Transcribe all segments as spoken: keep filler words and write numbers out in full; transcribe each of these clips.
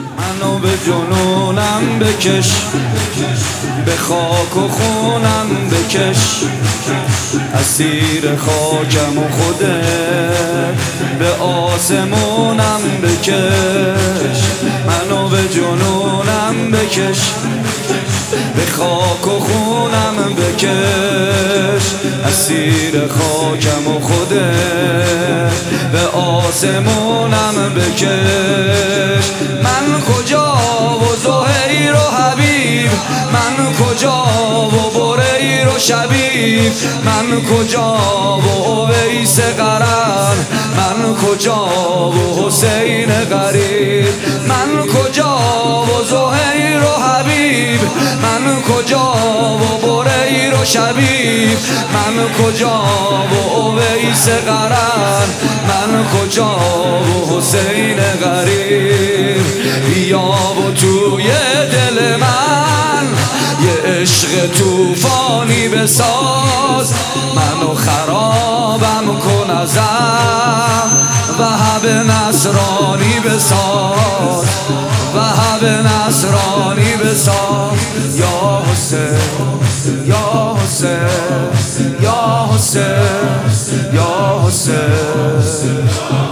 منو به جنونم بکش، به خاک و خونم بکش، اسیر خاکم و خودت به آسمونم بکش. منو به جنونم بکش، به خاک و خونم بکش، اسیر خاکم و خودت به آسمونم بکش. من کجا و زهیر و حبیب، من کجا و بریر و شبیب، من کجا و اویس قرن، من کجا و حسین غریب، من کجا و زهیر و حبیب، من کجا و بریر و شبیب، من کجا و اویس قرن، من کجا و حسین غریب. بیا و توی دل من یه عشق توفانی بساز، منو خرابم کن ازم، وهب نصرانی بساز، وهب نصرانی بساز. یا حسین یا حسین یا حسین یا حسین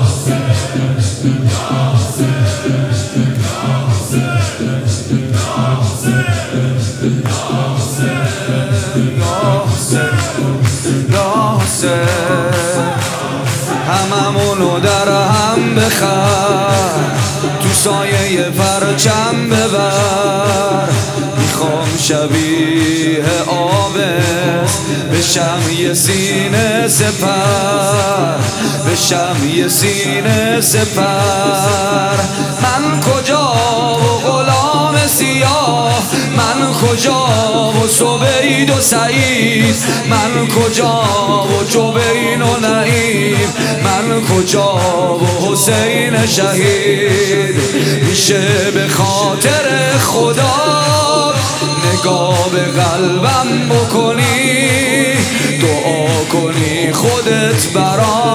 هممونو در هم بخر، تو سایه پرچم ببر. میخوام شبیه آبس بشم یه سینه سپر، بشم یه سینه سپر. من کجا و غلام سیاه، من کجا و سبید و سعید، من کجا و جبین و نعیم، من کجا و حسین شهید. میشه به خاطر خدا نگاه به قلبم بکنی، دعا کنی خودت برام.